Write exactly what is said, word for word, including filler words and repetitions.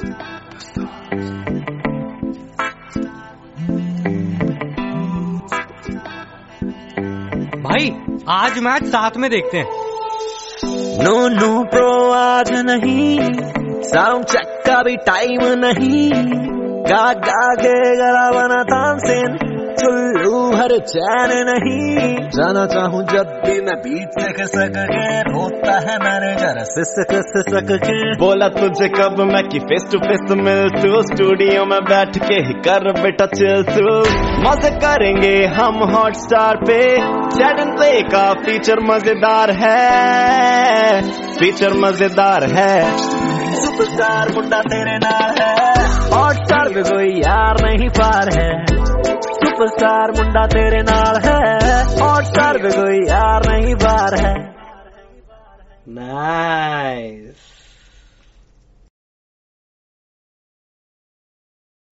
भाई आज मैच साथ में देखते हैं। नो नो प्रो आज नहीं, साउंड चेक का भी टाइम नहीं। गा गा के गला बना तानसेन, चुल्लू हर चैन नहीं। जाना चाहूँ जब भी मैं बीट से खिसक के, रोता है मैनेजर सिसक सिसक के। बोला तुझे कब मैं कि फेस टू फेस मिल तू, स्टूडियो में बैठ के ही कर बेटा चिल तू। मजे करेंगे हम हॉटस्टार पे, चैट एंड प्ले का फीचर मजेदार है, फीचर मजेदार है। सुपरस्टार मुंडा तेरे नाल है, हॉटस्टार पे कोई यार नहीं पार है। सुपरस्टार मुंडा तेरे नाल है, हॉटस्टार पे कोई यार नहीं पार है। नाइस।